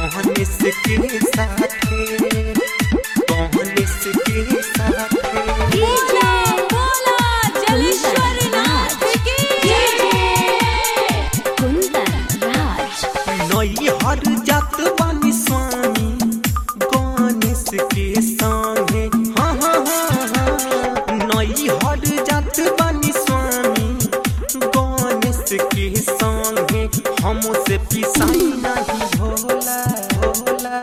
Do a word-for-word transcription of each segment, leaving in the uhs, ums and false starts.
गणेश के साथे गणेश के साथे बोला बोला जलेश्वर नाथ की कुंदन राज नई हर जात बानी स्वामी गणेश के संगे हाँ हाँ हाँ हाँ नई हर जात बानी स्वामी गणेश के संगे हमसे पिसाई नहीं भोला भोला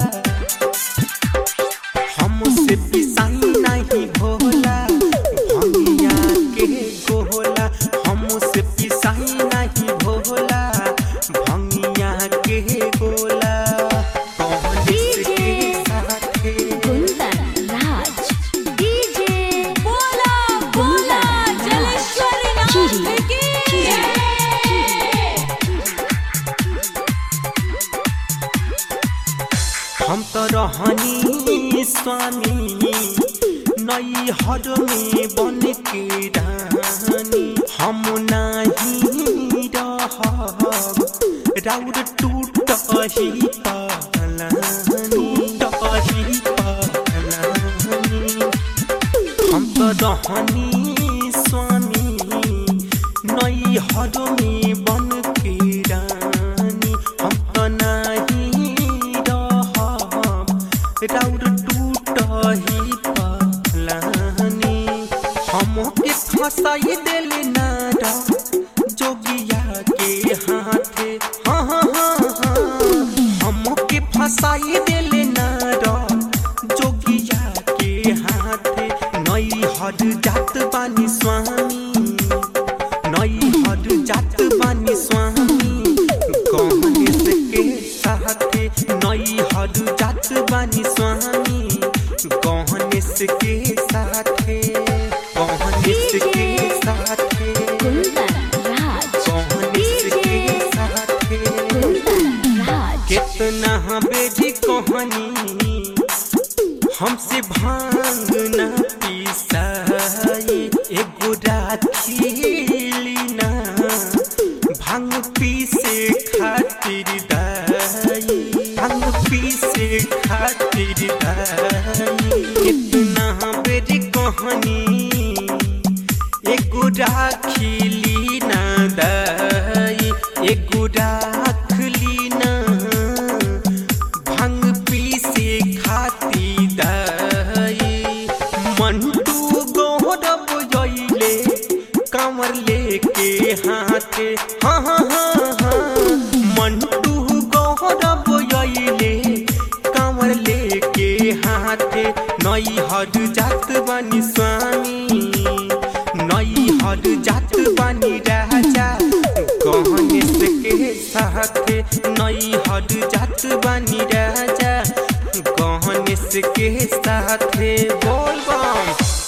हमसे पिसाई नहीं भोला भंगिया के गोला हमसे पिसाई नहीं भोला भंगिया के गोला गणेश के साथे कुंदन राज डीजे बोला बोला जलेश्वर नाथ की हम तो रहनी स्वामी नई हर में बन के रानी हम नहीं रहब राउर टूट ही पालानी टूट ही पालानी हम तो रहनी स्वामी नई हर में बन के रानी हम तो नहीं राउर टूट ही पालानी हमके फसाई दिल नारा जोगिया के हाथे हाँ हाँ हाँ हाँ हमके फसाई दिल नारा जोगिया के हाथे नई हर जात बानी स्वामी नई हर जात बानी स्वामी गणेश के साथे नई हर जात बानी स्वामी गणेश के साथे गणेश के साथे कुंदन राज गणेश के साथे कुंदन राज कितना बेजी कहानी हमसे भांग न पिसाई एगो राखीली ना भांग पीसे खातिर दाई भांग पीसे खातिर दाई कितना बेरी कहानी एगो राखीली ना दाई एगो राखली ना भांग पीसे खातिर दाई मंटू गौरव जइले कांवर लेके हाथे हाँ हाँ हाँ हाँ मंटू गौरव जइले कांवर लेके हाथे नई हर जात बानी स्वामी नई हर जात बानी राजा गणेश के साथे नई हर जात बानी राजा गणेश के साथे बोल बम।